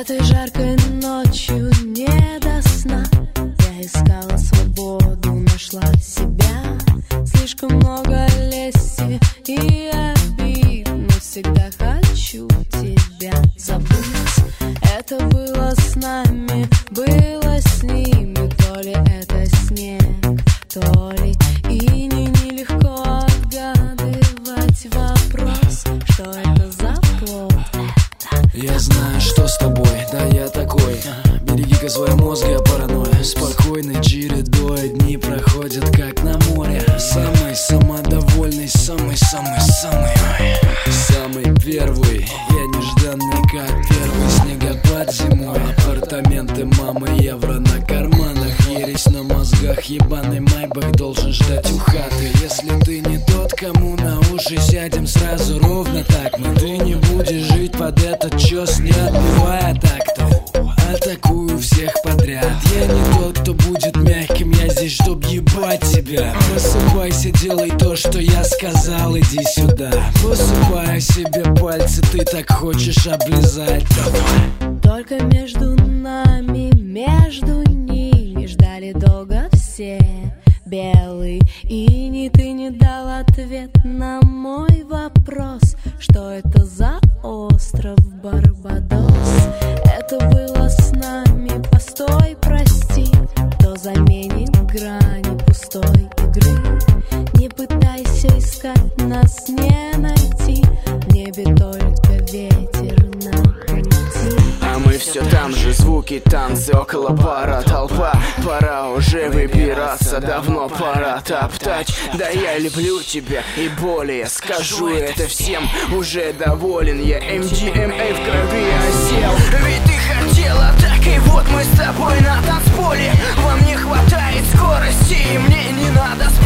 Этой жаркой ночью не до сна я искала свободу, нашла себя. Слишком много лести и обид, но всегда хочу тебя забыть. Это было с нами, было с ними. То ли это снег, то ли иней. Нелегко отгадывать вопрос, что это за плод. Я знаю, что с тобой, да я такой. Береги-ка свой мозг, я паранойя. Спокойной чередой дни проходят как на море. Самый самодовольный, самый-самый-самый первый. Я нежданный, как первый снегопад зимой. Апартаменты мамы, евро на карманах. Ересь на мозгах, ебаный майбах должен ждать у хаты. Если ты не тот, кому на уши сядем сразу ровно так. Но ты не будешь жить под этот чёс, не отбивая так-то. Атакую всех подряд. Я не тот, кто будет мягким, я здесь, чтоб ебать тебя. Просыпайся, делай то, что я сказал, иди сюда. Посыпаю себе пальцы, ты так хочешь облизать. Только между нами, между ними ждали долго все. Белый иней, ты не дал ответ на мой вопрос, что это за остров Барбадос. Это было с нами, постой, прости, кто заменит грани пустой игры. Не пытайся искать, нас не найти, в небе только ветер на пути. А мы все там же, звуки, танцы, около бара толпа. Пора уже выбираться, давно пора топтать. Да я люблю тебя и более, скажу это всем, уже доволен. Я MDMA в крови осел. Ведь ты хотела так, и вот мы с тобой на танцполе. Вам не хватает скорости, и мне не надо